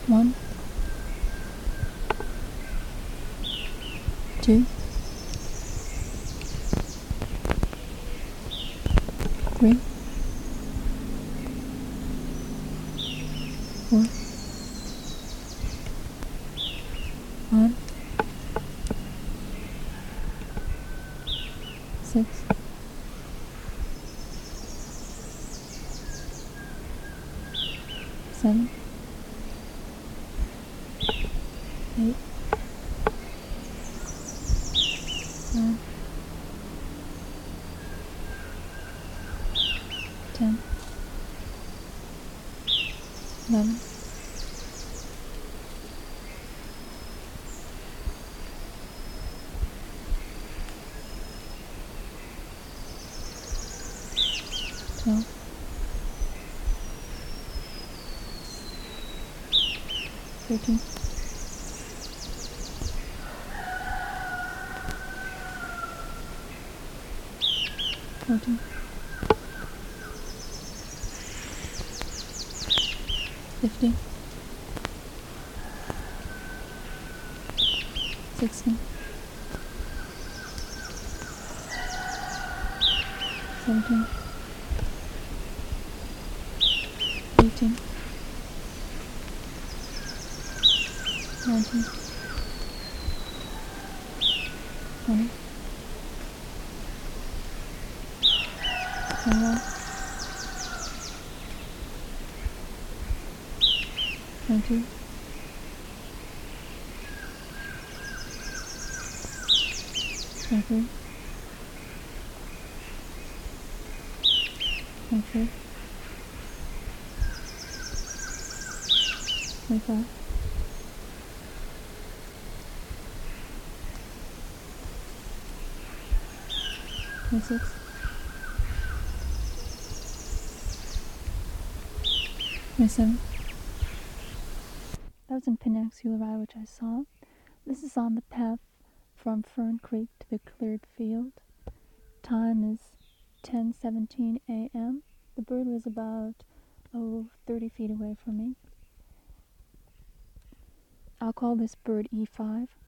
1, 2, 3, 4, 5, 6, 7, 8, 9, 10, 11, 12, 13, 14, 15, 16, 17, 18, 19, 20, 21, 22, 23, 24, 25, 26, 27. That was in Peninsula Rye, which I saw. This is on the path from Fern Creek to the cleared field. Time is 10:17 a.m. The bird was about 30 feet away from me. I'll call this bird E5.